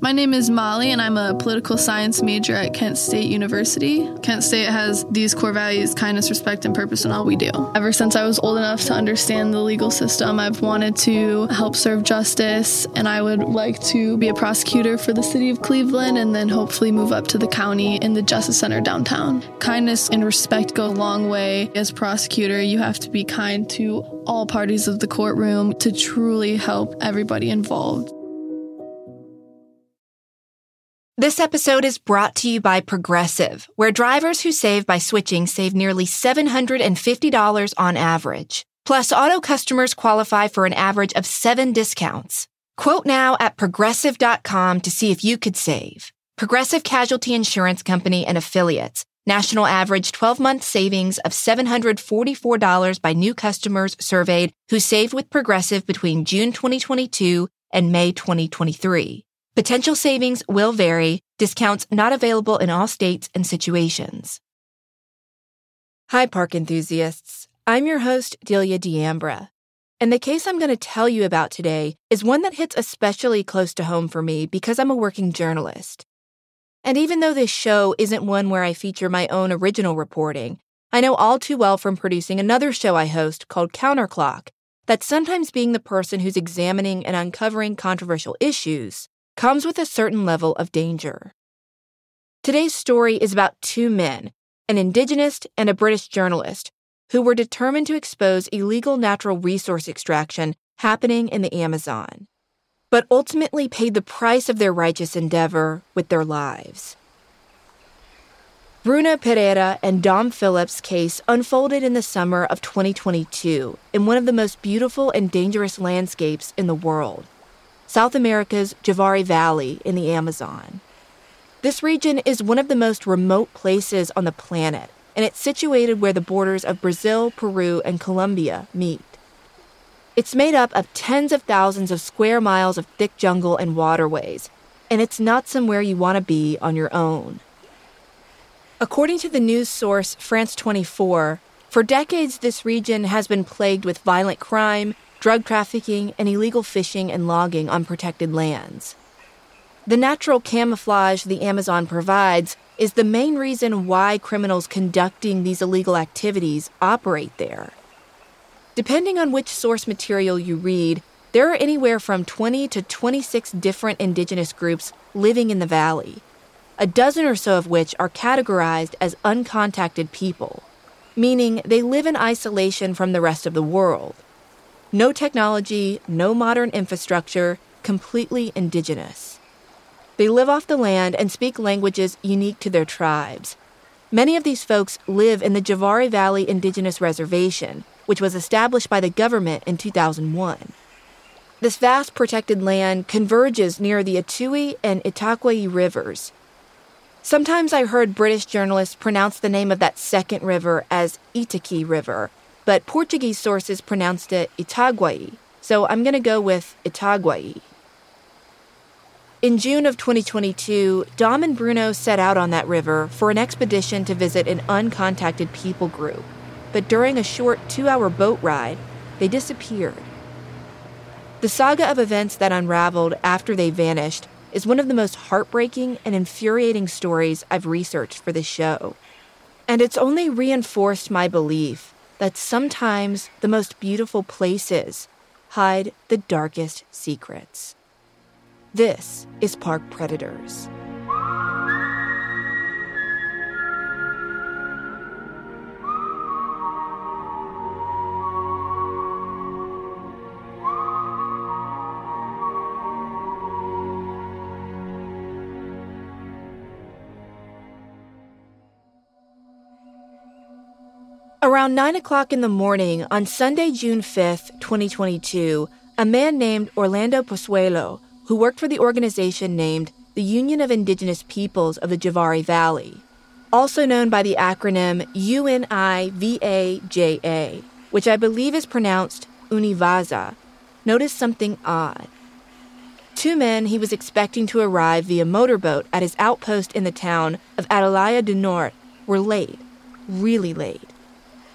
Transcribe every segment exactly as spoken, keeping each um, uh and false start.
My name is Molly, and I'm a political science major at Kent State University. Kent State has these core values: kindness, respect, and purpose in all we do. Ever since I was old enough to understand the legal system, I've wanted to help serve justice, and I would like to be a prosecutor for the city of Cleveland and then hopefully move up to the county in the Justice Center downtown. Kindness and respect go a long way. As prosecutor, you have to be kind to all parties of the courtroom to truly help everybody involved. This episode is brought to you by Progressive, where drivers who save by switching save nearly seven hundred fifty dollars on average. Plus, auto customers qualify for an average of seven discounts. Quote now at progressive dot com to see if you could save. Progressive Casualty Insurance Company and Affiliates. National average twelve-month savings of seven hundred forty-four dollars by new customers surveyed who saved with Progressive between June twenty twenty-two and May twenty twenty-three. Potential savings will vary. Discounts not available in all states and situations. Hi, park enthusiasts. I'm your host, Delia D'Ambra. And the case I'm going to tell you about today is one that hits especially close to home for me because I'm a working journalist. And even though this show isn't one where I feature my own original reporting, I know all too well from producing another show I host called Counterclock that sometimes being the person who's examining and uncovering controversial issues comes with a certain level of danger. Today's story is about two men, an Indigenous and a British journalist, who were determined to expose illegal natural resource extraction happening in the Amazon, but ultimately paid the price of their righteous endeavor with their lives. Bruno Pereira and Dom Phillips' case unfolded in the summer of twenty twenty-two in one of the most beautiful and dangerous landscapes in the world, South America's Javari Valley in the Amazon. This region is one of the most remote places on the planet, and it's situated where the borders of Brazil, Peru, and Colombia meet. It's made up of tens of thousands of square miles of thick jungle and waterways, and it's not somewhere you want to be on your own. According to the news source France twenty-four, for decades this region has been plagued with violent crime, drug trafficking, and illegal fishing and logging on protected lands. The natural camouflage the Amazon provides is the main reason why criminals conducting these illegal activities operate there. Depending on which source material you read, there are anywhere from twenty to twenty-six different indigenous groups living in the valley, a dozen or so of which are categorized as uncontacted people, meaning they live in isolation from the rest of the world. No technology, no modern infrastructure, completely indigenous. They live off the land and speak languages unique to their tribes. Many of these folks live in the Javari Valley Indigenous Reservation, which was established by the government in two thousand one. This vast protected land converges near the Etui and Itaguaí rivers. Sometimes I heard British journalists pronounce the name of that second river as Itaqui River, but Portuguese sources pronounced it Itaguaí, so I'm going to go with Itaguaí. In June of twenty twenty-two, Dom and Bruno set out on that river for an expedition to visit an uncontacted people group, but during a short two-hour boat ride, they disappeared. The saga of events that unraveled after they vanished is one of the most heartbreaking and infuriating stories I've researched for this show. And it's only reinforced my belief that sometimes the most beautiful places hide the darkest secrets. This is Park Predators. Around nine o'clock in the morning on Sunday, June fifth, twenty twenty-two, a man named Orlando Pozuelo, who worked for the organization named the Union of Indigenous Peoples of the Javari Valley, also known by the acronym U N I V A J A, which I believe is pronounced Univaza, noticed something odd. Two men he was expecting to arrive via motorboat at his outpost in the town of Atalaya do Norte were late, really late.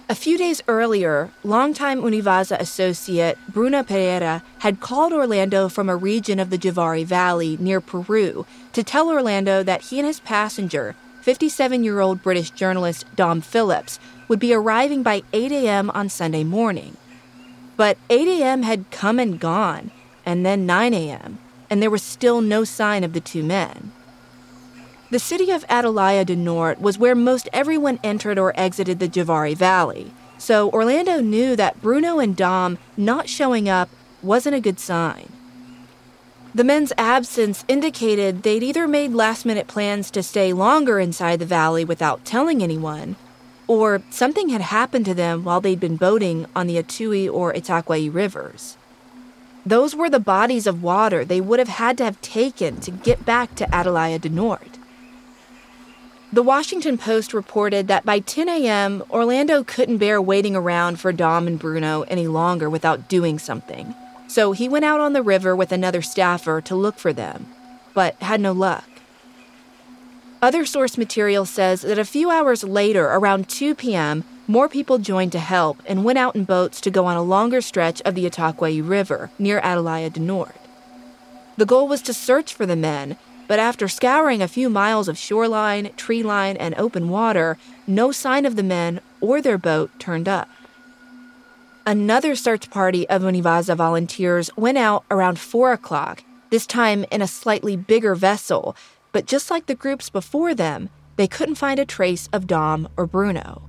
A few days earlier, longtime Univaza associate Bruno Pereira had called Orlando from a region of the Javari Valley near Peru to tell Orlando that he and his passenger, fifty-seven-year-old British journalist Dom Phillips, would be arriving by eight a.m. on Sunday morning. But eight a.m. had come and gone, and then nine a.m., and there was still no sign of the two men. The city of Atalaya do Norte was where most everyone entered or exited the Javari Valley, so Orlando knew that Bruno and Dom not showing up wasn't a good sign. The men's absence indicated they'd either made last-minute plans to stay longer inside the valley without telling anyone, or something had happened to them while they'd been boating on the Atui or Itaquai rivers. Those were the bodies of water they would have had to have taken to get back to Atalaya do Norte. The Washington Post reported that by ten a.m., Orlando couldn't bear waiting around for Dom and Bruno any longer without doing something. So he went out on the river with another staffer to look for them, but had no luck. Other source material says that a few hours later, around two p.m., more people joined to help and went out in boats to go on a longer stretch of the Itaquai River near Atalaya do Norte. The goal was to search for the men, but after scouring a few miles of shoreline, tree line, and open water, no sign of the men or their boat turned up. Another search party of Univaza volunteers went out around four o'clock, this time in a slightly bigger vessel, but just like the groups before them, they couldn't find a trace of Dom or Bruno.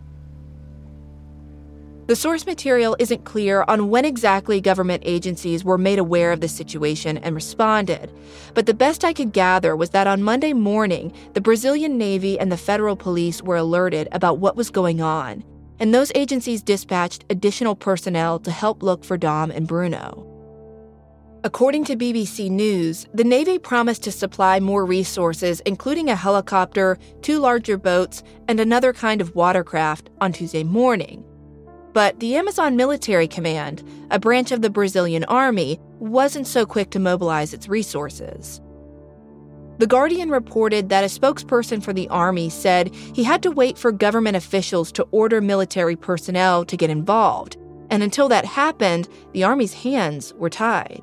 The source material isn't clear on when exactly government agencies were made aware of the situation and responded, but the best I could gather was that on Monday morning, the Brazilian Navy and the federal police were alerted about what was going on, and those agencies dispatched additional personnel to help look for Dom and Bruno. According to B B C News, the Navy promised to supply more resources, including a helicopter, two larger boats, and another kind of watercraft on Tuesday morning. But the Amazon Military Command, a branch of the Brazilian army, wasn't so quick to mobilize its resources. The Guardian reported that a spokesperson for the army said he had to wait for government officials to order military personnel to get involved, and until that happened, the army's hands were tied.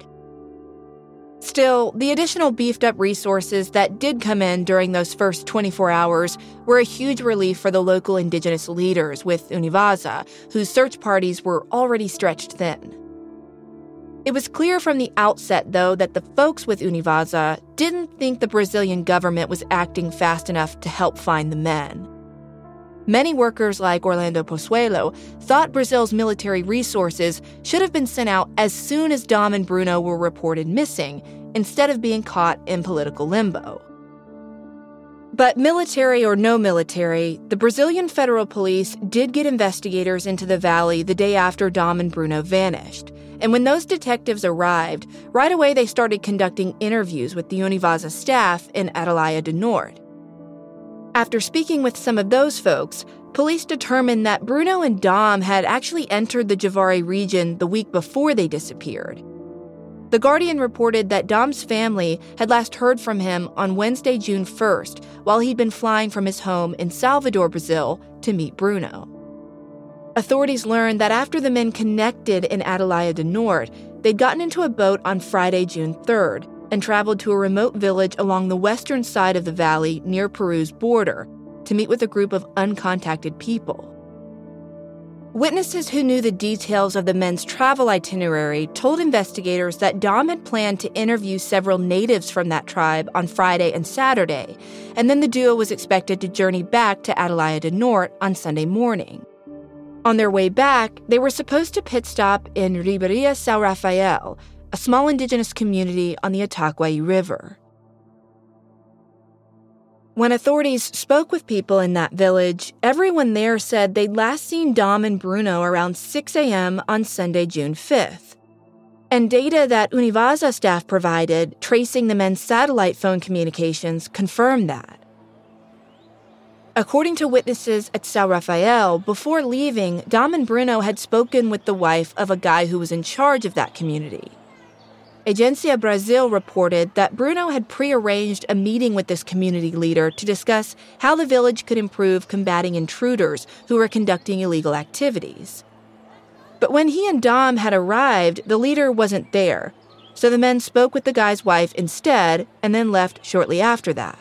Still, the additional beefed-up resources that did come in during those first twenty-four hours were a huge relief for the local indigenous leaders with Univaza, whose search parties were already stretched thin. It was clear from the outset, though, that the folks with Univaza didn't think the Brazilian government was acting fast enough to help find the men. Many workers like Orlando Pozuelo thought Brazil's military resources should have been sent out as soon as Dom and Bruno were reported missing, instead of being caught in political limbo. But military or no military, the Brazilian federal police did get investigators into the valley the day after Dom and Bruno vanished. And when those detectives arrived, right away they started conducting interviews with the Univaza staff in Atalaya do Norte. After speaking with some of those folks, police determined that Bruno and Dom had actually entered the Javari region the week before they disappeared. The Guardian reported that Dom's family had last heard from him on Wednesday, June first, while he'd been flying from his home in Salvador, Brazil, to meet Bruno. Authorities learned that after the men connected in Atalaya do Norte, they'd gotten into a boat on Friday, June third, and traveled to a remote village along the western side of the valley near Peru's border to meet with a group of uncontacted people. Witnesses who knew the details of the men's travel itinerary told investigators that Dom had planned to interview several natives from that tribe on Friday and Saturday, and then the duo was expected to journey back to Atalaya do Norte on Sunday morning. On their way back, they were supposed to pit stop in Ribeira São Rafael, a small indigenous community on the Itaquai River. When authorities spoke with people in that village, everyone there said they'd last seen Dom and Bruno around six a.m. on Sunday, June fifth. And data that Univaza staff provided, tracing the men's satellite phone communications, confirmed that. According to witnesses at São Rafael, before leaving, Dom and Bruno had spoken with the wife of a guy who was in charge of that community. Agência Brasil reported that Bruno had prearranged a meeting with this community leader to discuss how the village could improve combating intruders who were conducting illegal activities. But when he and Dom had arrived, the leader wasn't there, so the men spoke with the guy's wife instead and then left shortly after that.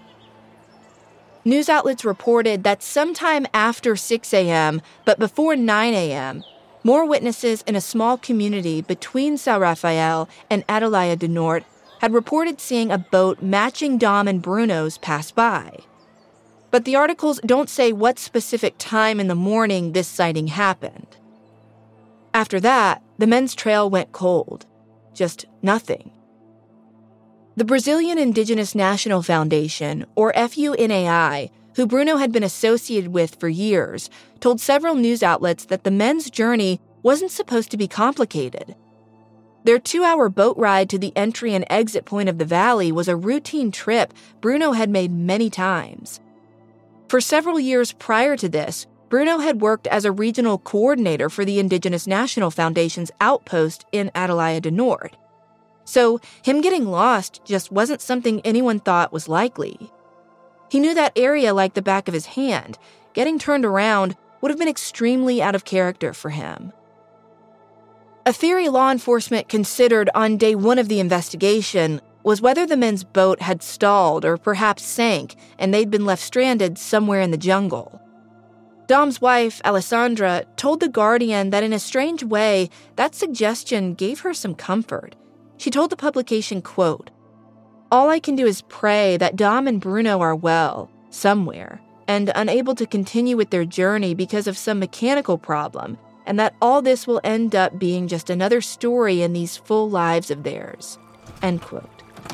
News outlets reported that sometime after six a.m., but before nine a.m., more witnesses in a small community between São Rafael and Atalaia do Norte had reported seeing a boat matching Dom and Bruno's pass by. But the articles don't say what specific time in the morning this sighting happened. After that, the men's trail went cold. Just nothing. The Brazilian Indigenous National Foundation, or F U N A I, who Bruno had been associated with for years, told several news outlets that the men's journey wasn't supposed to be complicated. Their two-hour boat ride to the entry and exit point of the valley was a routine trip Bruno had made many times. For several years prior to this, Bruno had worked as a regional coordinator for the Indigenous National Foundation's outpost in Atalaia do Norte. So him getting lost just wasn't something anyone thought was likely. He knew that area like the back of his hand. Getting turned around would have been extremely out of character for him. A theory law enforcement considered on day one of the investigation was whether the men's boat had stalled or perhaps sank and they'd been left stranded somewhere in the jungle. Dom's wife, Alessandra, told The Guardian that in a strange way, that suggestion gave her some comfort. She told the publication, quote, "All I can do is pray that Dom and Bruno are well, somewhere, and unable to continue with their journey because of some mechanical problem, and that all this will end up being just another story in these full lives of theirs." End quote.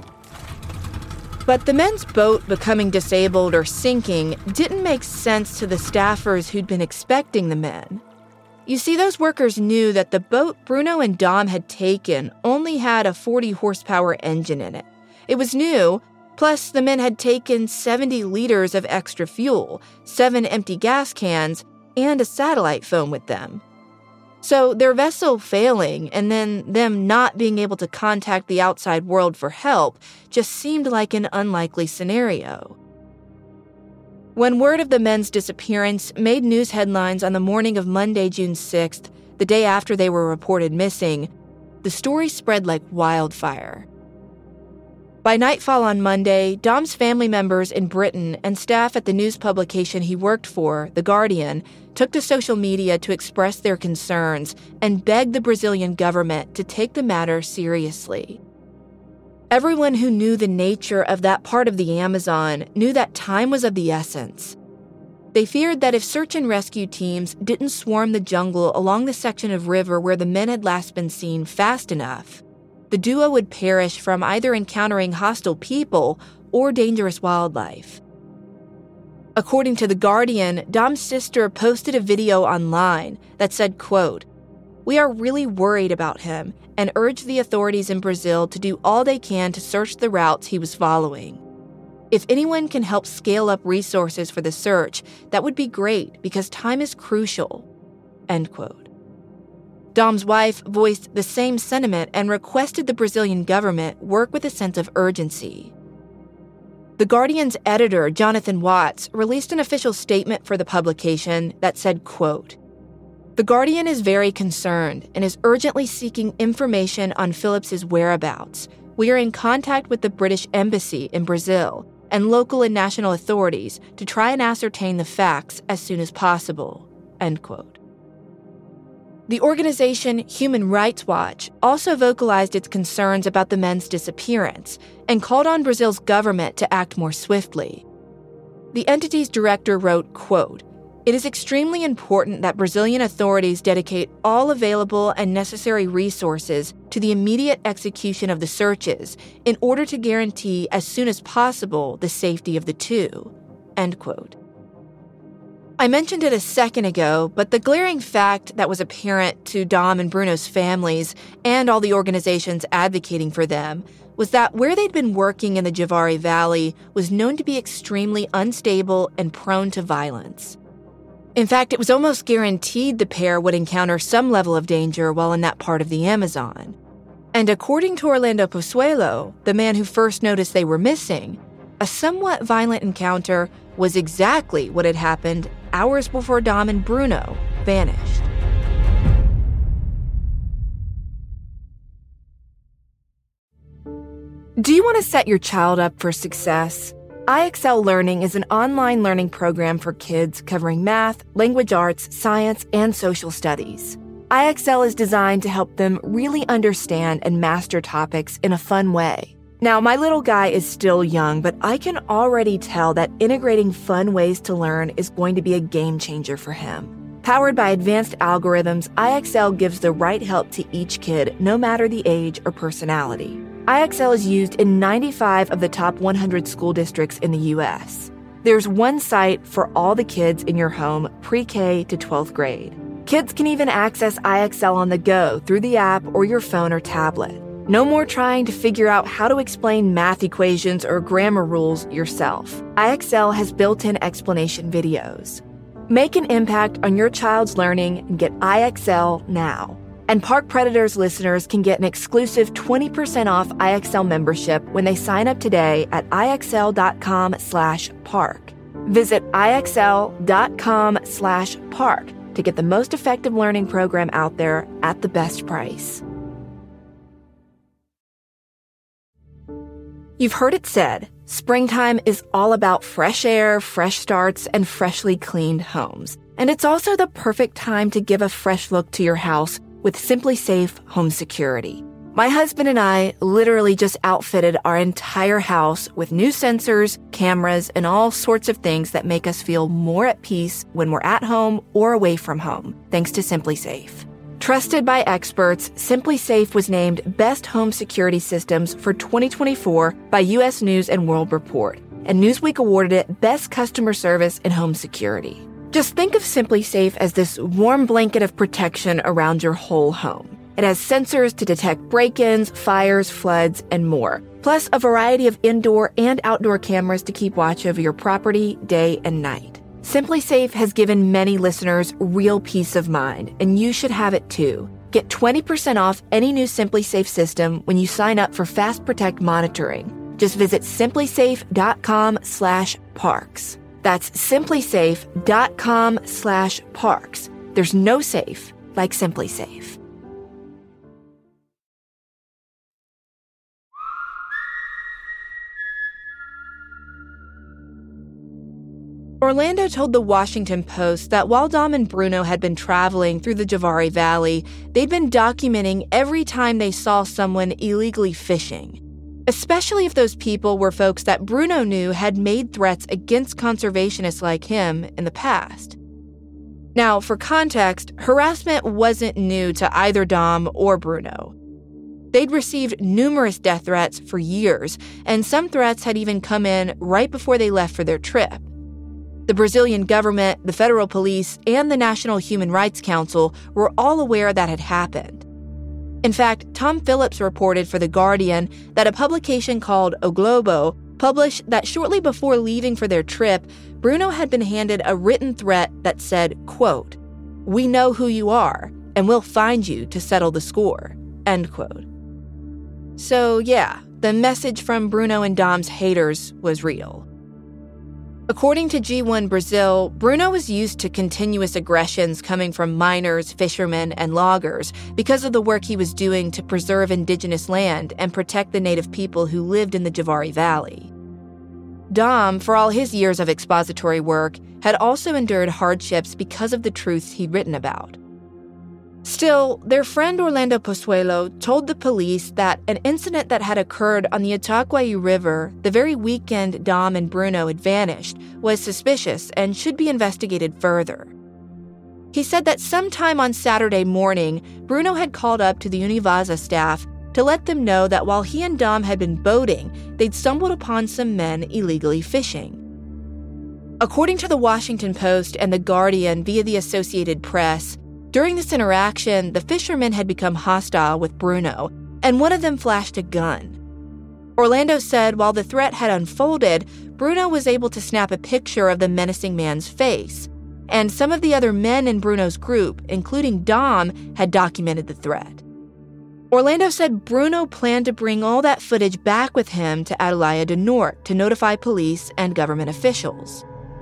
But the men's boat becoming disabled or sinking didn't make sense to the staffers who'd been expecting the men. You see, those workers knew that the boat Bruno and Dom had taken only had a forty horsepower engine in it. It was new, plus the men had taken seventy liters of extra fuel, seven empty gas cans, and a satellite phone with them. So their vessel failing and then them not being able to contact the outside world for help just seemed like an unlikely scenario. When word of the men's disappearance made news headlines on the morning of Monday, June sixth, the day after they were reported missing, the story spread like wildfire. By nightfall on Monday, Dom's family members in Britain and staff at the news publication he worked for, The Guardian, took to social media to express their concerns and beg the Brazilian government to take the matter seriously. Everyone who knew the nature of that part of the Amazon knew that time was of the essence. They feared that if search and rescue teams didn't swarm the jungle along the section of river where the men had last been seen fast enough, the duo would perish from either encountering hostile people or dangerous wildlife. According to The Guardian, Dom's sister posted a video online that said, quote, "We are really worried about him and urge the authorities in Brazil to do all they can to search the routes he was following. If anyone can help scale up resources for the search, that would be great because time is crucial." End quote. Dom's wife voiced the same sentiment and requested the Brazilian government work with a sense of urgency. The Guardian's editor, Jonathan Watts, released an official statement for the publication that said, quote, "The Guardian is very concerned and is urgently seeking information on Phillips's whereabouts. We are in contact with the British Embassy in Brazil and local and national authorities to try and ascertain the facts as soon as possible." End quote. The organization Human Rights Watch also vocalized its concerns about the men's disappearance and called on Brazil's government to act more swiftly. The entity's director wrote, quote, "It is extremely important that Brazilian authorities dedicate all available and necessary resources to the immediate execution of the searches in order to guarantee as soon as possible the safety of the two." End quote. I mentioned it a second ago, but the glaring fact that was apparent to Dom and Bruno's families and all the organizations advocating for them was that where they'd been working in the Javari Valley was known to be extremely unstable and prone to violence. In fact, it was almost guaranteed the pair would encounter some level of danger while in that part of the Amazon. And according to Orlando Pozuelo, the man who first noticed they were missing, a somewhat violent encounter was exactly what had happened hours before Dom and Bruno vanished. Do you want to set your child up for success? I X L Learning is an online learning program for kids covering math, language arts, science, and social studies. I X L is designed to help them really understand and master topics in a fun way. Now, my little guy is still young, but I can already tell that integrating fun ways to learn is going to be a game changer for him. Powered by advanced algorithms, I X L gives the right help to each kid, no matter the age or personality. I X L is used in ninety-five of the top one hundred school districts in the U S. There's one site for all the kids in your home, pre-K to twelfth grade. Kids can even access I X L on the go through the app or your phone or tablet. No more trying to figure out how to explain math equations or grammar rules yourself. I X L has built-in explanation videos. Make an impact on your child's learning and get I X L now. And Park Predators listeners can get an exclusive twenty percent off I X L membership when they sign up today at IXL.com slash park. Visit IXL.com slash park to get the most effective learning program out there at the best price. You've heard it said, springtime is all about fresh air, fresh starts, and freshly cleaned homes. And it's also the perfect time to give a fresh look to your house with SimpliSafe Home Security. My husband and I literally just outfitted our entire house with new sensors, cameras, and all sorts of things that make us feel more at peace when we're at home or away from home, thanks to SimpliSafe. Trusted by experts, SimpliSafe was named Best Home Security Systems for twenty twenty-four by U S News and World Report, and Newsweek awarded it Best Customer Service in Home Security. Just think of SimpliSafe as this warm blanket of protection around your whole home. It has sensors to detect break-ins, fires, floods, and more, plus a variety of indoor and outdoor cameras to keep watch over your property day and night. SimpliSafe has given many listeners real peace of mind, and you should have it too. Get twenty percent off any new SimpliSafe system when you sign up for Fast Protect monitoring. Just visit SimpliSafe.com slash parks. That's SimpliSafe.com slash parks. There's no safe like SimpliSafe. Orlando told the Washington Post that while Dom and Bruno had been traveling through the Javari Valley, they'd been documenting every time they saw someone illegally fishing, especially if those people were folks that Bruno knew had made threats against conservationists like him in the past. Now, for context, harassment wasn't new to either Dom or Bruno. They'd received numerous death threats for years, and some threats had even come in right before they left for their trip. The Brazilian government, the federal police, and the National Human Rights Council were all aware that had happened. In fact, Tom Phillips reported for The Guardian that a publication called O Globo published that shortly before leaving for their trip, Bruno had been handed a written threat that said, quote, "We know who you are, and we'll find you to settle the score," end quote. So yeah, the message from Bruno and Dom's haters was real. According to G one Brazil, Bruno was used to continuous aggressions coming from miners, fishermen, and loggers because of the work he was doing to preserve indigenous land and protect the native people who lived in the Javari Valley. Dom, for all his years of expository work, had also endured hardships because of the truths he'd written about. Still, their friend Orlando Pozuelo told the police that an incident that had occurred on the Itaguaí River the very weekend Dom and Bruno had vanished was suspicious and should be investigated further. He said that sometime on Saturday morning, Bruno had called up to the Univaza staff to let them know that while he and Dom had been boating, they'd stumbled upon some men illegally fishing. According to the Washington Post and The Guardian via the Associated Press, during this interaction, the fishermen had become hostile with Bruno, and one of them flashed a gun. Orlando said while the threat had unfolded, Bruno was able to snap a picture of the menacing man's face, and some of the other men in Bruno's group, including Dom, had documented the threat. Orlando said Bruno planned to bring all that footage back with him to Atalaia do Norte to notify police and government officials.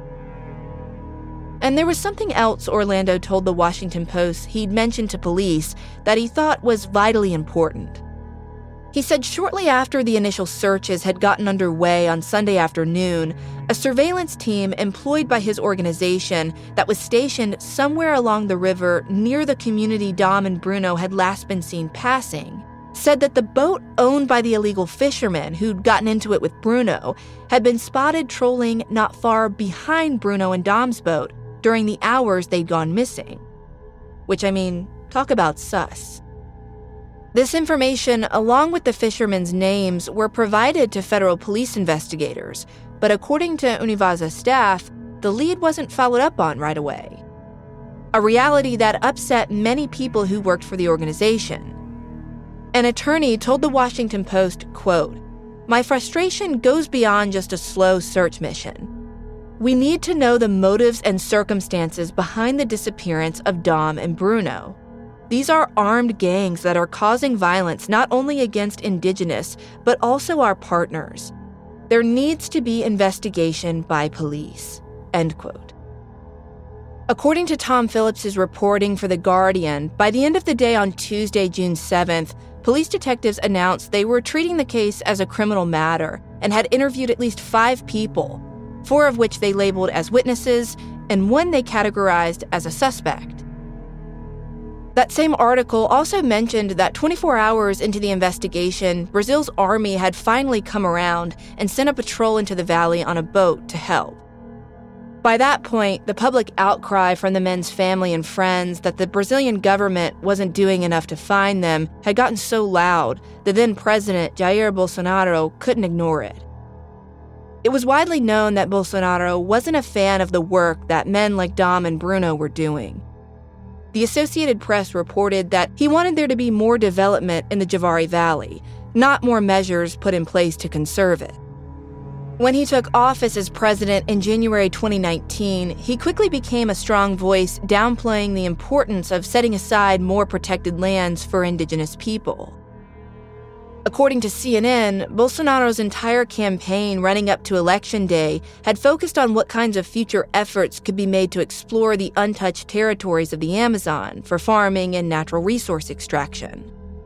And there was something else Orlando told the Washington Post he'd mentioned to police that he thought was vitally important. He said shortly after the initial searches had gotten underway on Sunday afternoon, a surveillance team employed by his organization that was stationed somewhere along the river near the community Dom and Bruno had last been seen passing said that the boat owned by the illegal fishermen who'd gotten into it with Bruno had been spotted trolling not far behind Bruno and Dom's boat during the hours they'd gone missing. Which, I mean, talk about sus. This information, along with the fishermen's names, were provided to federal police investigators, but according to Univaza staff, the lead wasn't followed up on right away. A reality that upset many people who worked for the organization. An attorney told the Washington Post, quote, "My frustration goes beyond just a slow search mission. We need to know the motives and circumstances behind the disappearance of Dom and Bruno. These are armed gangs that are causing violence not only against Indigenous, but also our partners. There needs to be investigation by police," end quote. According to Tom Phillips's reporting for The Guardian, by the end of the day on Tuesday, June seventh, police detectives announced they were treating the case as a criminal matter and had interviewed at least five people, four of which they labeled as witnesses and one they categorized as a suspect. That same article also mentioned that twenty-four hours into the investigation, Brazil's army had finally come around and sent a patrol into the valley on a boat to help. By that point, the public outcry from the men's family and friends that the Brazilian government wasn't doing enough to find them had gotten so loud that then President Jair Bolsonaro couldn't ignore it. It was widely known that Bolsonaro wasn't a fan of the work that men like Dom and Bruno were doing. The Associated Press reported that he wanted there to be more development in the Javari Valley, not more measures put in place to conserve it. When he took office as president in January twenty nineteen, he quickly became a strong voice downplaying the importance of setting aside more protected lands for Indigenous people. According to C N N, Bolsonaro's entire campaign running up to Election Day had focused on what kinds of future efforts could be made to explore the untouched territories of the Amazon for farming and natural resource extraction.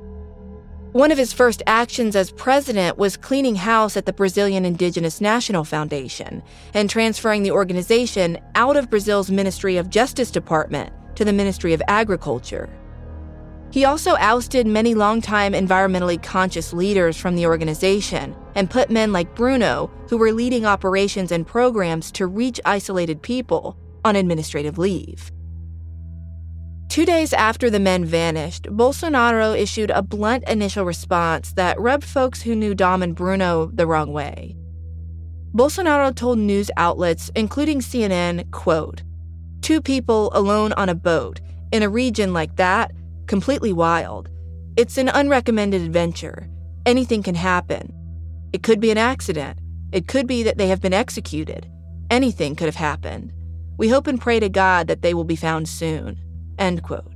One of his first actions as president was cleaning house at the Brazilian Indigenous National Foundation and transferring the organization out of Brazil's Ministry of Justice Department to the Ministry of Agriculture. He also ousted many longtime environmentally conscious leaders from the organization and put men like Bruno, who were leading operations and programs to reach isolated people, on administrative leave. Two days after the men vanished, Bolsonaro issued a blunt initial response that rubbed folks who knew Dom and Bruno the wrong way. Bolsonaro told news outlets, including C N N, quote, "Two people alone on a boat in a region like that, completely wild. It's an unrecommended adventure. Anything can happen. It could be an accident. It could be that they have been executed. Anything could have happened. We hope and pray to God that they will be found soon," end quote.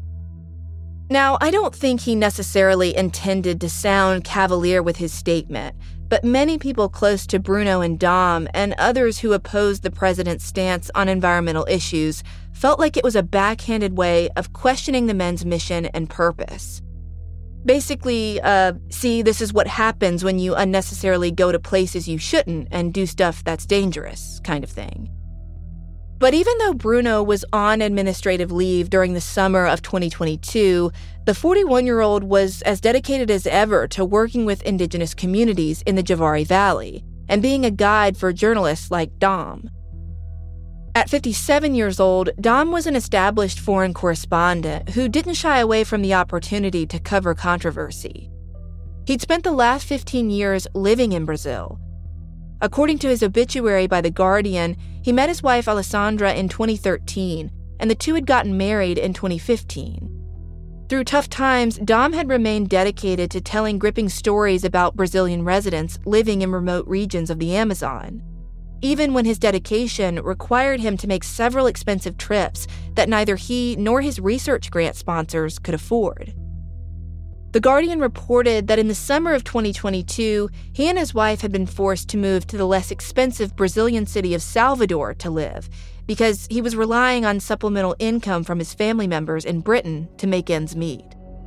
Now, I don't think he necessarily intended to sound cavalier with his statement, but many people close to Bruno and Dom and others who opposed the president's stance on environmental issues felt like it was a backhanded way of questioning the men's mission and purpose. Basically, uh, see, this is what happens when you unnecessarily go to places you shouldn't and do stuff that's dangerous, kind of thing. But even though Bruno was on administrative leave during the summer of twenty twenty-two, the forty-one-year-old was as dedicated as ever to working with Indigenous communities in the Javari Valley and being a guide for journalists like Dom. At fifty-seven years old, Dom was an established foreign correspondent who didn't shy away from the opportunity to cover controversy. He'd spent the last fifteen years living in Brazil. According to his obituary by The Guardian, he met his wife Alessandra in twenty thirteen, and the two had gotten married in twenty fifteen. Through tough times, Dom had remained dedicated to telling gripping stories about Brazilian residents living in remote regions of the Amazon, even when his dedication required him to make several expensive trips that neither he nor his research grant sponsors could afford. The Guardian reported that in the summer of twenty twenty-two, he and his wife had been forced to move to the less expensive Brazilian city of Salvador to live because he was relying on supplemental income from his family members in Britain to make ends meet.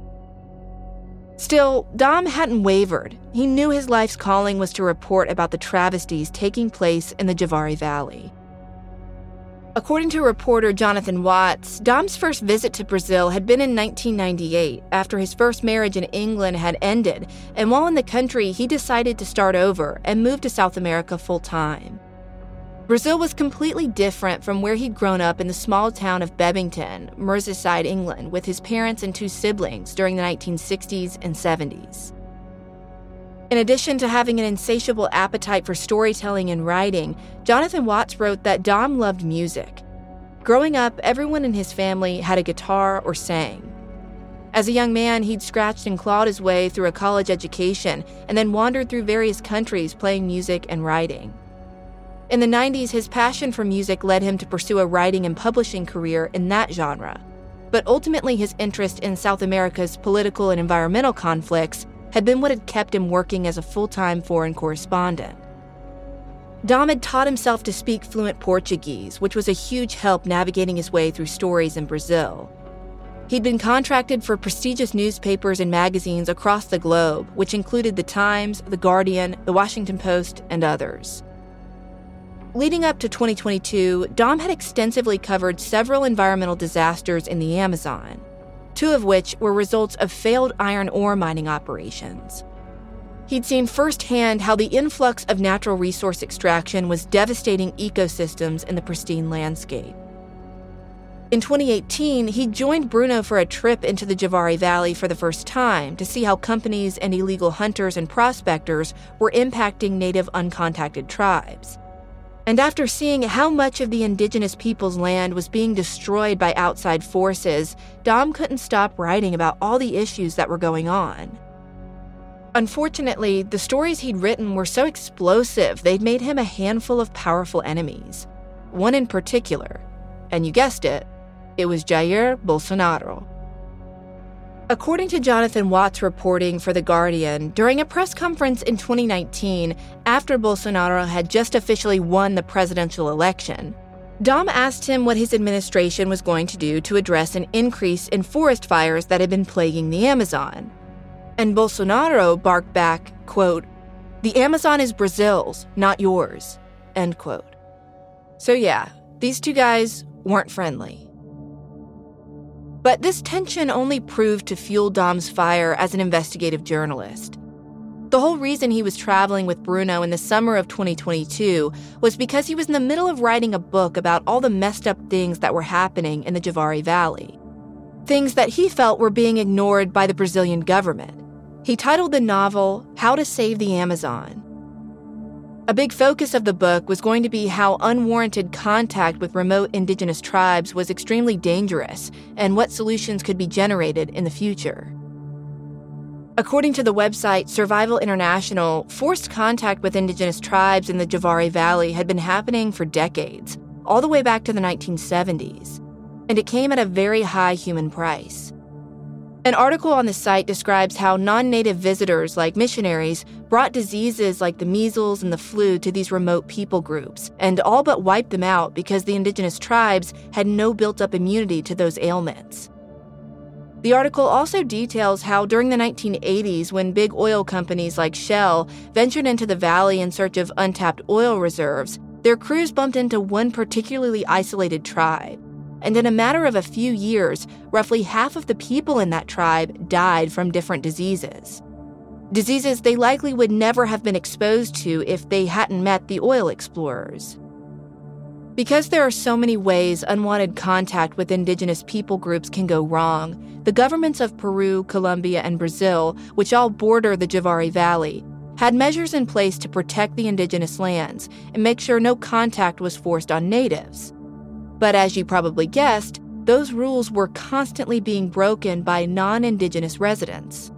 Still, Dom hadn't wavered. He knew his life's calling was to report about the travesties taking place in the Javari Valley. According to reporter Jonathan Watts, Dom's first visit to Brazil had been in nineteen ninety-eight, after his first marriage in England had ended, and while in the country, he decided to start over and move to South America full-time. Brazil was completely different from where he'd grown up in the small town of Bebington, Merseyside, England, with his parents and two siblings during the nineteen sixties and seventies. In addition to having an insatiable appetite for storytelling and writing, Jonathan Watts wrote that Dom loved music. Growing up, everyone in his family had a guitar or sang. As a young man, he'd scratched and clawed his way through a college education and then wandered through various countries playing music and writing. In the nineties, his passion for music led him to pursue a writing and publishing career in that genre. But ultimately, his interest in South America's political and environmental conflicts had been what had kept him working as a full-time foreign correspondent. Dom had taught himself to speak fluent Portuguese, which was a huge help navigating his way through stories in Brazil. He'd been contracted for prestigious newspapers and magazines across the globe, which included The Times, The Guardian, The Washington Post, and others. Leading up to twenty twenty-two, Dom had extensively covered several environmental disasters in the Amazon, two of which were results of failed iron ore mining operations. He'd seen firsthand how the influx of natural resource extraction was devastating ecosystems in the pristine landscape. In twenty eighteen, he joined Bruno for a trip into the Javari Valley for the first time to see how companies and illegal hunters and prospectors were impacting native uncontacted tribes. And after seeing how much of the indigenous people's land was being destroyed by outside forces, Dom couldn't stop writing about all the issues that were going on. Unfortunately, the stories he'd written were so explosive they'd made him a handful of powerful enemies. One in particular, and you guessed it, it was Jair Bolsonaro. According to Jonathan Watts' reporting for The Guardian, during a press conference in twenty nineteen, after Bolsonaro had just officially won the presidential election, Dom asked him what his administration was going to do to address an increase in forest fires that had been plaguing the Amazon. And Bolsonaro barked back, quote, "The Amazon is Brazil's, not yours," end quote. So yeah, these two guys weren't friendly. But this tension only proved to fuel Dom's fire as an investigative journalist. The whole reason he was traveling with Bruno in the summer of twenty twenty-two was because he was in the middle of writing a book about all the messed up things that were happening in the Javari Valley. Things that he felt were being ignored by the Brazilian government. He titled the novel, How to Save the Amazon. A big focus of the book was going to be how unwarranted contact with remote indigenous tribes was extremely dangerous and what solutions could be generated in the future. According to the website Survival International, forced contact with indigenous tribes in the Javari Valley had been happening for decades, all the way back to the nineteen seventies, and it came at a very high human price. An article on the site describes how non-native visitors, like missionaries, brought diseases like the measles and the flu to these remote people groups, and all but wiped them out because the indigenous tribes had no built-up immunity to those ailments. The article also details how during the nineteen eighties, when big oil companies like Shell ventured into the valley in search of untapped oil reserves, their crews bumped into one particularly isolated tribe. And in a matter of a few years, roughly half of the people in that tribe died from different diseases. Diseases they likely would never have been exposed to if they hadn't met the oil explorers. Because there are so many ways unwanted contact with indigenous people groups can go wrong, the governments of Peru, Colombia, and Brazil, which all border the Javari Valley, had measures in place to protect the indigenous lands and make sure no contact was forced on natives. But as you probably guessed, those rules were constantly being broken by non-indigenous residents.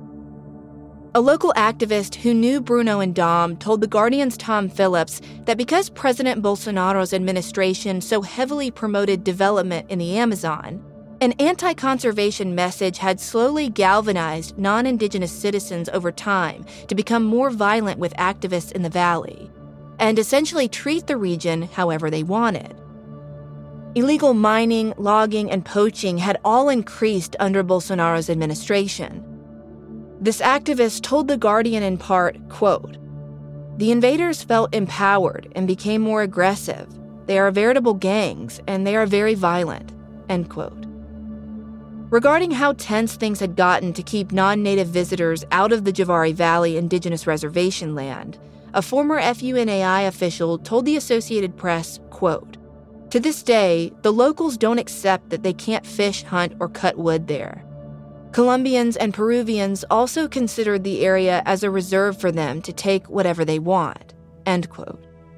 A local activist who knew Bruno and Dom told The Guardian's Tom Phillips that because President Bolsonaro's administration so heavily promoted development in the Amazon, An anti-conservation message had slowly galvanized non-Indigenous citizens over time to become more violent with activists in the valley and essentially treat the region however they wanted. Illegal mining, logging, and poaching had all increased under Bolsonaro's administration. This activist told The Guardian in part, quote, "The invaders felt empowered and became more aggressive. They are veritable gangs, and they are very violent," end quote. Regarding how tense things had gotten to keep non-native visitors out of the Javari Valley Indigenous Reservation land, a former F U N A I official told the Associated Press, quote, "To this day, the locals don't accept that they can't fish, hunt, or cut wood there. Colombians and Peruvians also considered the area as a reserve for them to take whatever they want," end quote.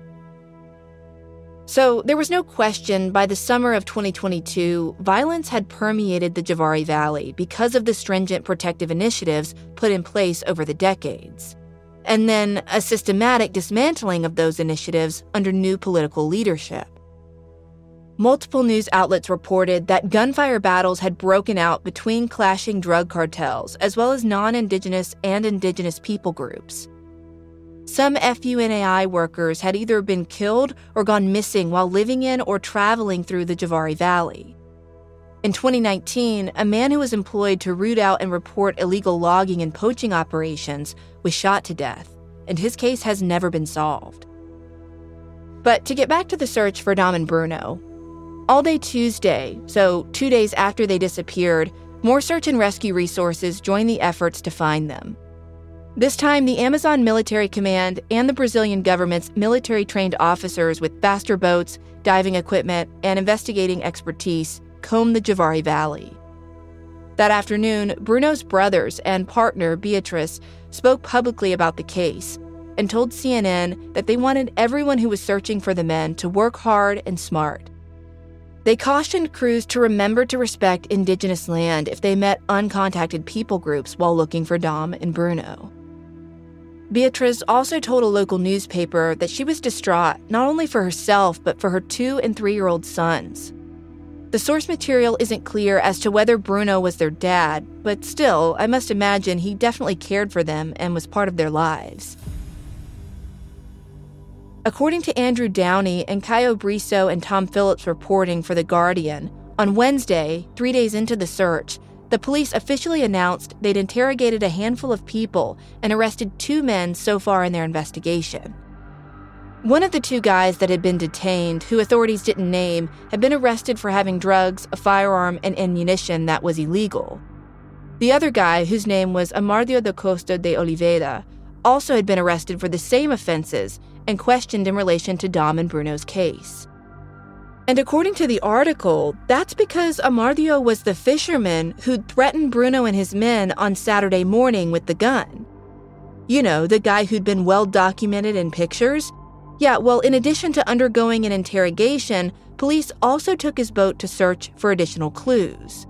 So there was no question by the summer of twenty twenty-two, violence had permeated the Javari Valley because of the stringent protective initiatives put in place over the decades, and then a systematic dismantling of those initiatives under new political leadership. Multiple news outlets reported that gunfire battles had broken out between clashing drug cartels, as well as non-Indigenous and Indigenous people groups. Some F U N A I workers had either been killed or gone missing while living in or traveling through the Javari Valley. In twenty nineteen, a man who was employed to root out and report illegal logging and poaching operations was shot to death, and his case has never been solved. But to get back to the search for Dom and Bruno, all day Tuesday, so two days after they disappeared, more search and rescue resources joined the efforts to find them. This time, the Amazon Military Command and the Brazilian government's military-trained officers with faster boats, diving equipment, and investigating expertise combed the Javari Valley. That afternoon, Bruno's brothers and partner, Beatrice, spoke publicly about the case and told C N N that they wanted everyone who was searching for the men to work hard and smart. They cautioned crews to remember to respect Indigenous land if they met uncontacted people groups while looking for Dom and Bruno. Beatrice also told a local newspaper that she was distraught not only for herself but for her two- and three-year-old sons. The source material isn't clear as to whether Bruno was their dad, but still, I must imagine he definitely cared for them and was part of their lives. According to Andrew Downey and Caio Briso and Tom Phillips reporting for The Guardian, on Wednesday, three days into the search, the police officially announced they'd interrogated a handful of people and arrested two men so far in their investigation. One of the two guys that had been detained, who authorities didn't name, had been arrested for having drugs, a firearm, and ammunition that was illegal. The other guy, whose name was Amardio da Costa de Oliveira, also had been arrested for the same offenses and questioned in relation to Dom and Bruno's case. And according to the article, that's because Amardio was the fisherman who'd threatened Bruno and his men on Saturday morning with the gun. You know, the guy who'd been well documented in pictures? Yeah, well, in addition to undergoing an interrogation, police also took his boat to search for additional clues.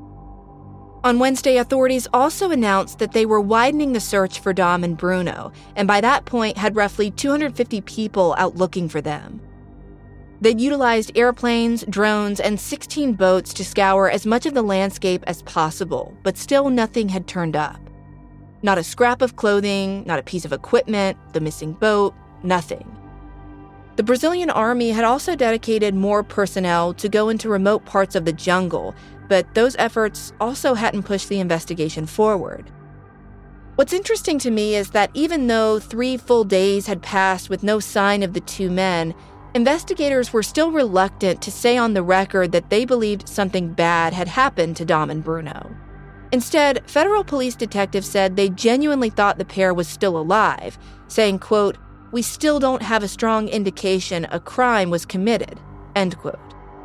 On Wednesday, authorities also announced that they were widening the search for Dom and Bruno, and by that point had roughly two hundred fifty people out looking for them. They'd utilized airplanes, drones, and sixteen boats to scour as much of the landscape as possible, but still nothing had turned up. Not a scrap of clothing, not a piece of equipment, the missing boat, nothing. The Brazilian army had also dedicated more personnel to go into remote parts of the jungle, but those efforts also hadn't pushed the investigation forward. What's interesting to me is that even though three full days had passed with no sign of the two men, investigators were still reluctant to say on the record that they believed something bad had happened to Dom and Bruno. Instead, federal police detectives said they genuinely thought the pair was still alive, saying, quote, "We still don't have a strong indication a crime was committed," end quote.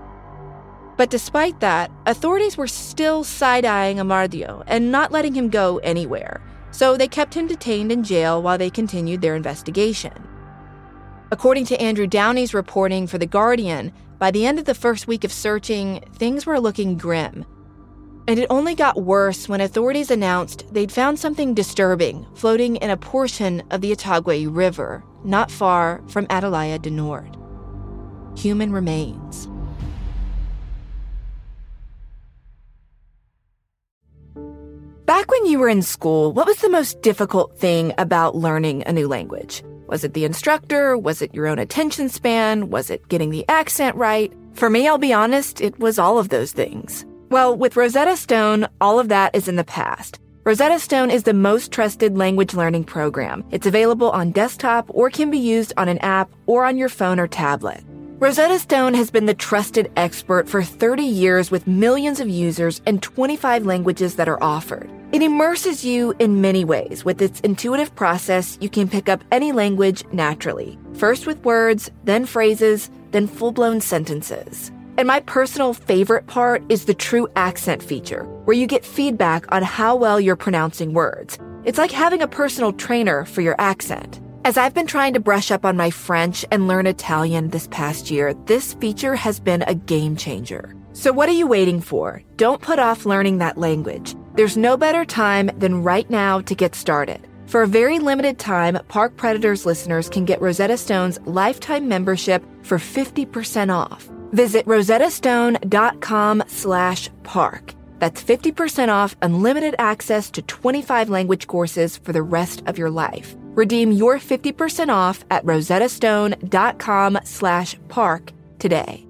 But despite that, authorities were still side-eyeing Amardio and not letting him go anywhere, so they kept him detained in jail while they continued their investigation. According to Andrew Downey's reporting for The Guardian, by the end of the first week of searching, things were looking grim. And it only got worse when authorities announced they'd found something disturbing floating in a portion of the Itaguaí River, not far from Atalaia do Norte. Human remains. Back when you were in school, what was the most difficult thing about learning a new language? Was it the instructor? Was it your own attention span? Was it getting the accent right? For me, I'll be honest, it was all of those things. Well, with Rosetta Stone, all of that is in the past. Rosetta Stone is the most trusted language learning program. It's available on desktop or can be used on an app or on your phone or tablet. Rosetta Stone has been the trusted expert for thirty years with millions of users and twenty-five languages that are offered. It immerses you in many ways. With its intuitive process, you can pick up any language naturally. First with words, then phrases, then full-blown sentences. And my personal favorite part is the true accent feature, where you get feedback on how well you're pronouncing words. It's like having a personal trainer for your accent. As I've been trying to brush up on my French and learn Italian this past year, this feature has been a game changer. So what are you waiting for? Don't put off learning that language. There's no better time than right now to get started. For a very limited time, Park Predators listeners can get Rosetta Stone's lifetime membership for fifty percent off. Visit rosettastone.com slash park. That's fifty percent off unlimited access to twenty-five language courses for the rest of your life. Redeem your fifty percent off at rosettastone.com slash park today.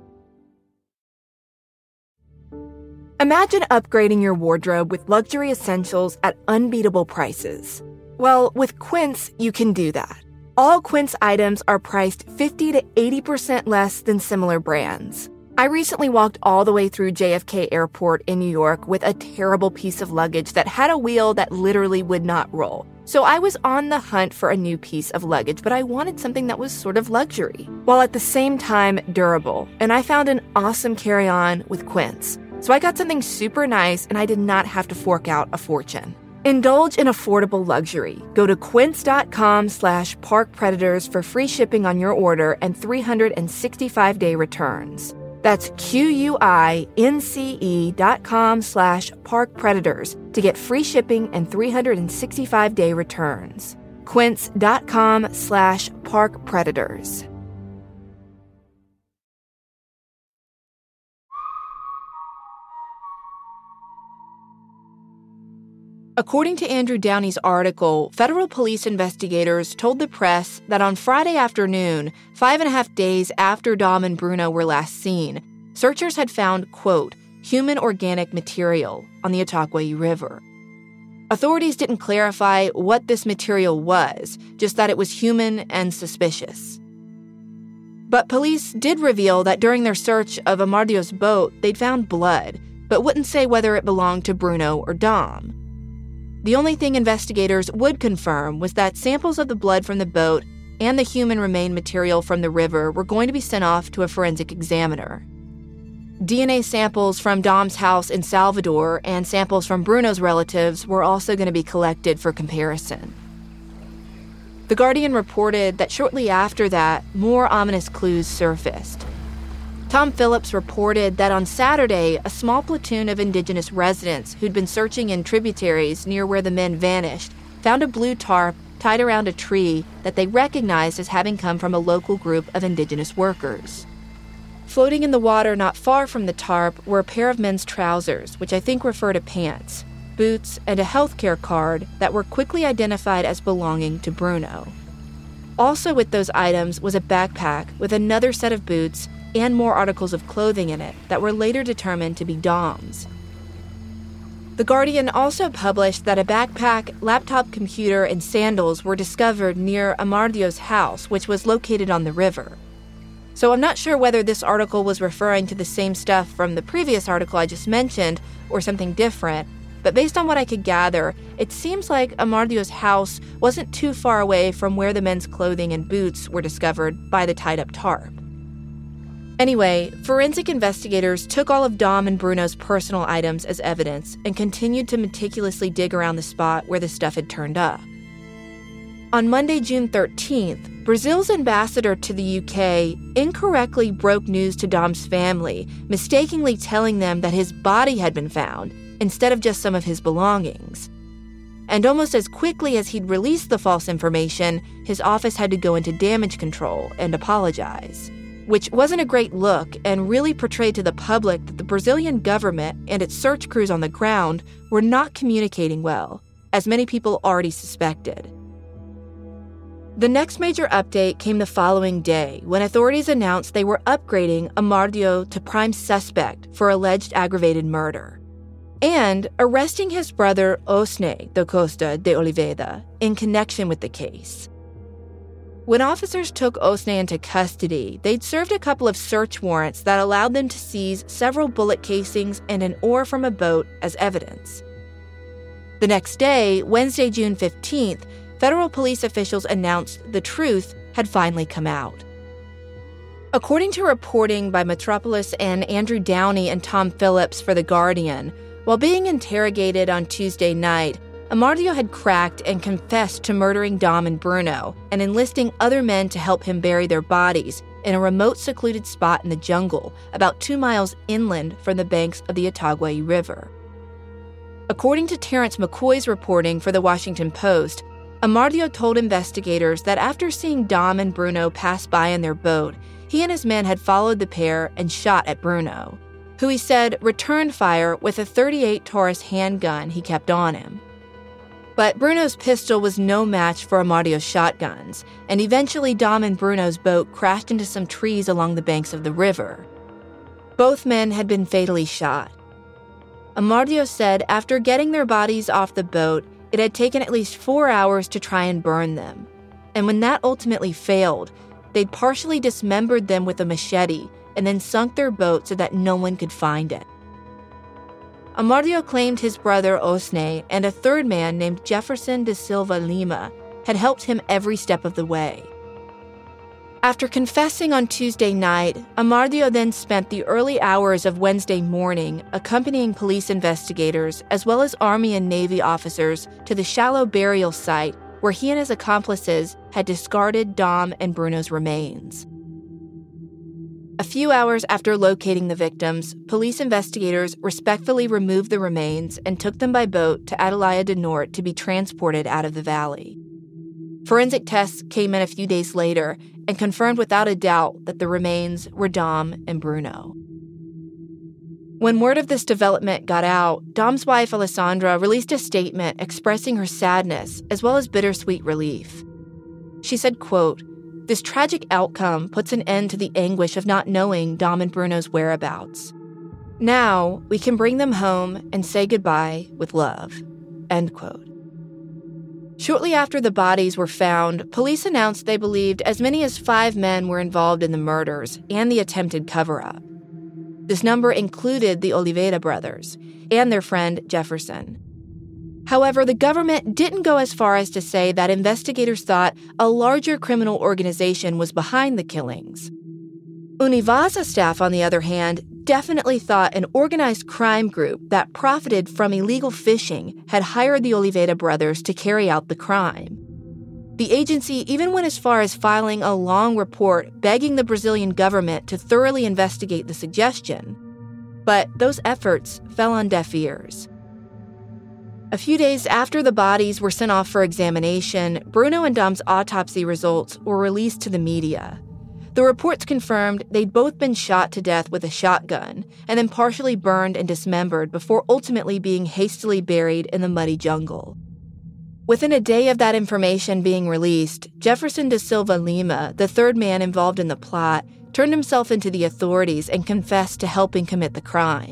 Imagine upgrading your wardrobe with luxury essentials at unbeatable prices. Well, with Quince, you can do that. All Quince items are priced fifty to eighty percent less than similar brands. I recently walked all the way through J F K Airport in New York with a terrible piece of luggage that had a wheel that literally would not roll. So I was on the hunt for a new piece of luggage, but I wanted something that was sort of luxury, while at the same time durable. And I found an awesome carry-on with Quince. So I got something super nice, and I did not have to fork out a fortune. Indulge in affordable luxury. Go to quince.com slash parkpredators for free shipping on your order and three hundred sixty-five day returns. That's Q-U-I-N-C-E dot com slash parkpredators to get free shipping and three hundred sixty-five day returns. Quince.com slash parkpredators. According to Andrew Downey's article, federal police investigators told the press that on Friday afternoon, five and a half days after Dom and Bruno were last seen, searchers had found, quote, human organic material on the Ottauquechee River. Authorities didn't clarify what this material was, just that it was human and suspicious. But police did reveal that during their search of Amardio's boat, they'd found blood, but wouldn't say whether it belonged to Bruno or Dom. The only thing investigators would confirm was that samples of the blood from the boat and the human remain material from the river were going to be sent off to a forensic examiner. D N A samples from Dom's house in Salvador and samples from Bruno's relatives were also going to be collected for comparison. The Guardian reported that shortly after that, more ominous clues surfaced. Tom Phillips reported that on Saturday, a small platoon of indigenous residents who'd been searching in tributaries near where the men vanished found a blue tarp tied around a tree that they recognized as having come from a local group of indigenous workers. Floating in the water not far from the tarp were a pair of men's trousers, which I think refer to pants, boots, and a healthcare card that were quickly identified as belonging to Bruno. Also with those items was a backpack with another set of boots and more articles of clothing in it that were later determined to be Dom's. The Guardian also published that a backpack, laptop computer, and sandals were discovered near Amardio's house, which was located on the river. So I'm not sure whether this article was referring to the same stuff from the previous article I just mentioned or something different, but based on what I could gather, it seems like Amardio's house wasn't too far away from where the men's clothing and boots were discovered by the tied-up tarp. Anyway, forensic investigators took all of Dom and Bruno's personal items as evidence and continued to meticulously dig around the spot where the stuff had turned up. On Monday, June thirteenth, Brazil's ambassador to the U K incorrectly broke news to Dom's family, mistakenly telling them that his body had been found instead of just some of his belongings. And almost as quickly as he'd released the false information, his office had to go into damage control and apologize. which wasn't a great look and really portrayed to the public that the Brazilian government and its search crews on the ground were not communicating well, as many people already suspected. The next major update came the following day when authorities announced they were upgrading Amardio to prime suspect for alleged aggravated murder and arresting his brother Osney da Costa de Oliveira in connection with the case. When officers took Osney into custody, they'd served a couple of search warrants that allowed them to seize several bullet casings and an oar from a boat as evidence. The next day, Wednesday, June fifteenth, federal police officials announced the truth had finally come out. According to reporting by Metropolis and Andrew Downey and Tom Phillips for The Guardian, while being interrogated on Tuesday night, Amardio had cracked and confessed to murdering Dom and Bruno and enlisting other men to help him bury their bodies in a remote, secluded spot in the jungle about two miles inland from the banks of the Itaguaí River. According to Terrence McCoy's reporting for The Washington Post, Amardio told investigators that after seeing Dom and Bruno pass by in their boat, he and his men had followed the pair and shot at Bruno, who he said returned fire with a thirty-eight Taurus handgun he kept on him. But Bruno's pistol was no match for Amardio's shotguns, and eventually Dom and Bruno's boat crashed into some trees along the banks of the river. Both men had been fatally shot. Amardio said after getting their bodies off the boat, it had taken at least four hours to try and burn them. And when that ultimately failed, they'd partially dismembered them with a machete and then sunk their boat so that no one could find it. Amardio claimed his brother Osney and a third man named Jefferson de Silva Lima had helped him every step of the way. After confessing on Tuesday night, Amardio then spent the early hours of Wednesday morning accompanying police investigators as well as Army and Navy officers to the shallow burial site where he and his accomplices had discarded Dom and Bruno's remains. A few hours after locating the victims, police investigators respectfully removed the remains and took them by boat to Atalaia do Norte to be transported out of the valley. Forensic tests came in a few days later and confirmed without a doubt that the remains were Dom and Bruno. When word of this development got out, Dom's wife Alessandra released a statement expressing her sadness as well as bittersweet relief. She said, quote, "This tragic outcome puts an end to the anguish of not knowing Dom and Bruno's whereabouts. Now we can bring them home and say goodbye with love." End quote. Shortly after the bodies were found, police announced they believed as many as five men were involved in the murders and the attempted cover-up. This number included the Oliveira brothers and their friend Jefferson. However, the government didn't go as far as to say that investigators thought a larger criminal organization was behind the killings. Univasa staff, on the other hand, definitely thought an organized crime group that profited from illegal fishing had hired the Oliveira brothers to carry out the crime. The agency even went as far as filing a long report begging the Brazilian government to thoroughly investigate the suggestion. But those efforts fell on deaf ears. A few days after the bodies were sent off for examination, Bruno and Dom's autopsy results were released to the media. The reports confirmed they'd both been shot to death with a shotgun and then partially burned and dismembered before ultimately being hastily buried in the muddy jungle. Within a day of that information being released, Jefferson de Silva Lima, the third man involved in the plot, turned himself into the authorities and confessed to helping commit the crime.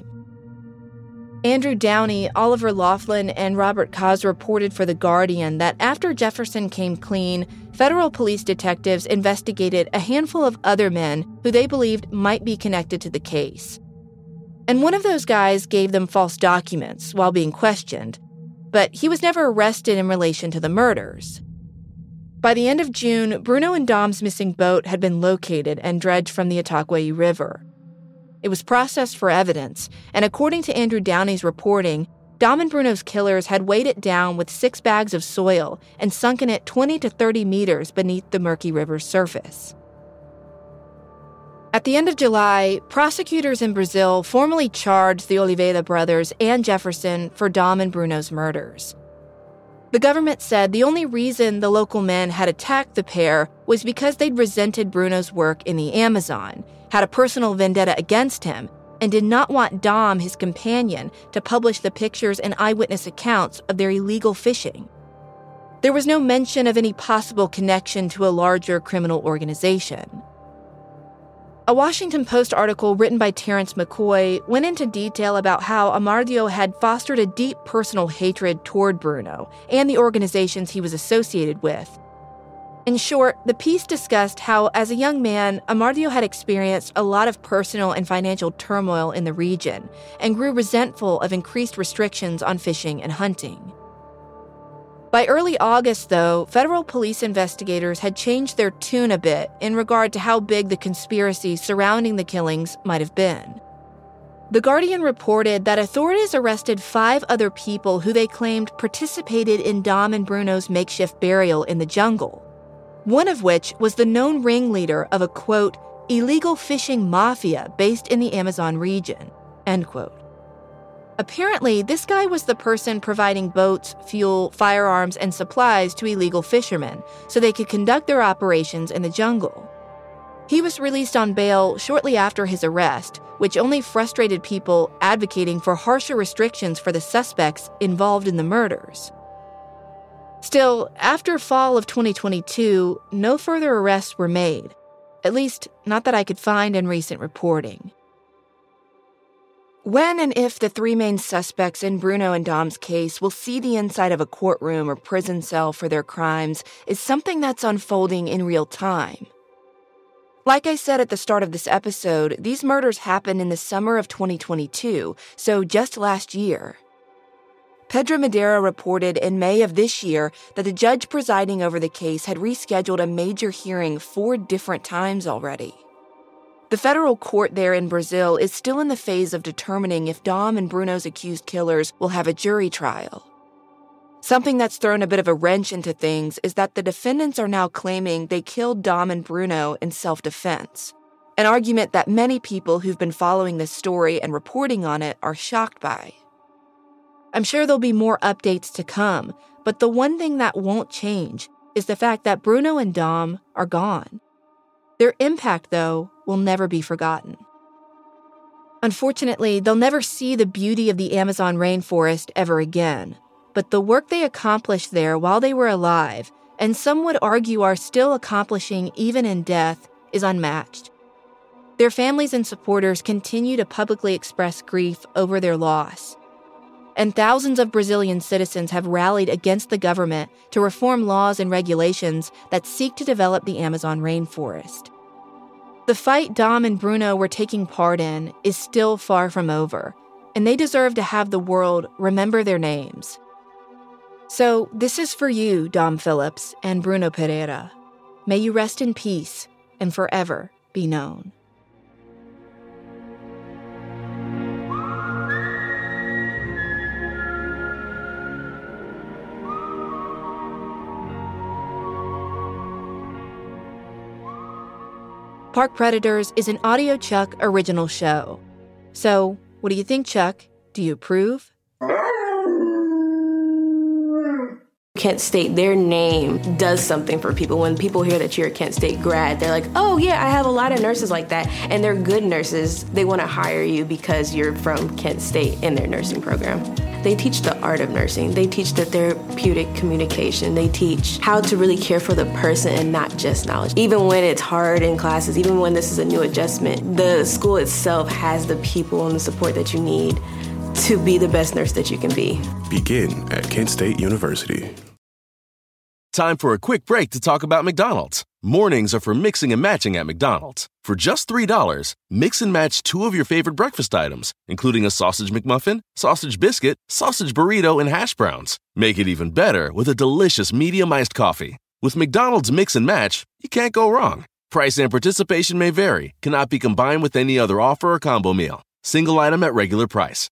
Andrew Downey, Oliver Laughlin, and Robert Cos reported for The Guardian that after Jefferson came clean, federal police detectives investigated a handful of other men who they believed might be connected to the case. And one of those guys gave them false documents while being questioned, but he was never arrested in relation to the murders. By the end of June, Bruno and Dom's missing boat had been located and dredged from the Itaguaí River. It was processed for evidence, and according to Andrew Downey's reporting, Dom and Bruno's killers had weighed it down with six bags of soil and sunken it twenty to thirty meters beneath the murky river's surface. At the end of July, prosecutors in Brazil formally charged the Oliveira brothers and Jefferson for Dom and Bruno's murders. The government said the only reason the local men had attacked the pair was because they'd resented Bruno's work in the Amazon, had a personal vendetta against him, and did not want Dom, his companion, to publish the pictures and eyewitness accounts of their illegal fishing. There was no mention of any possible connection to a larger criminal organization. A Washington Post article written by Terrence McCoy went into detail about how Amardio had fostered a deep personal hatred toward Bruno and the organizations he was associated with. In short, the piece discussed how, as a young man, Amardio had experienced a lot of personal and financial turmoil in the region and grew resentful of increased restrictions on fishing and hunting. By early August, though, federal police investigators had changed their tune a bit in regard to how big the conspiracy surrounding the killings might have been. The Guardian reported that authorities arrested five other people who they claimed participated in Dom and Bruno's makeshift burial in the jungle, one of which was the known ringleader of a, quote, illegal fishing mafia based in the Amazon region, end quote. Apparently, this guy was the person providing boats, fuel, firearms, and supplies to illegal fishermen so they could conduct their operations in the jungle. He was released on bail shortly after his arrest, which only frustrated people advocating for harsher restrictions for the suspects involved in the murders. Still, after fall of twenty twenty-two, no further arrests were made, at least not that I could find in recent reporting. When and if the three main suspects in Bruno and Dom's case will see the inside of a courtroom or prison cell for their crimes is something that's unfolding in real time. Like I said at the start of this episode, these murders happened in the summer of twenty twenty-two, so just last year. Pedro Madera reported in May of this year that the judge presiding over the case had rescheduled a major hearing four different times already. The federal court there in Brazil is still in the phase of determining if Dom and Bruno's accused killers will have a jury trial. Something that's thrown a bit of a wrench into things is that the defendants are now claiming they killed Dom and Bruno in self-defense, an argument that many people who've been following this story and reporting on it are shocked by. I'm sure there'll be more updates to come, but the one thing that won't change is the fact that Bruno and Dom are gone. Their impact, though, will never be forgotten. Unfortunately, they'll never see the beauty of the Amazon rainforest ever again, but the work they accomplished there while they were alive, and some would argue are still accomplishing even in death, is unmatched. Their families and supporters continue to publicly express grief over their loss. And thousands of Brazilian citizens have rallied against the government to reform laws and regulations that seek to develop the Amazon rainforest. The fight Dom and Bruno were taking part in is still far from over, and they deserve to have the world remember their names. So this is for you, Dom Phillips and Bruno Pereira. May you rest in peace and forever be known. Park Predators is an Audio Chuck original show. So, what do you think, Chuck? Do you approve? Kent State, their name does something for people. When people hear that you're a Kent State grad, they're like, oh yeah, I have a lot of nurses like that. And they're good nurses. They want to hire you because you're from Kent State in their nursing program. They teach the art of nursing. They teach the therapeutic communication. They teach how to really care for the person and not just knowledge. Even when it's hard in classes, even when this is a new adjustment, the school itself has the people and the support that you need to be the best nurse that you can be. Begin at Kent State University. Time for a quick break to talk about McDonald's. Mornings are for mixing and matching at McDonald's. For just three dollars, mix and match two of your favorite breakfast items, including a sausage McMuffin, sausage biscuit, sausage burrito, and hash browns. Make it even better with a delicious medium iced coffee. With McDonald's Mix and Match, you can't go wrong. Price and participation may vary, cannot be combined with any other offer or combo meal. Single item at regular price.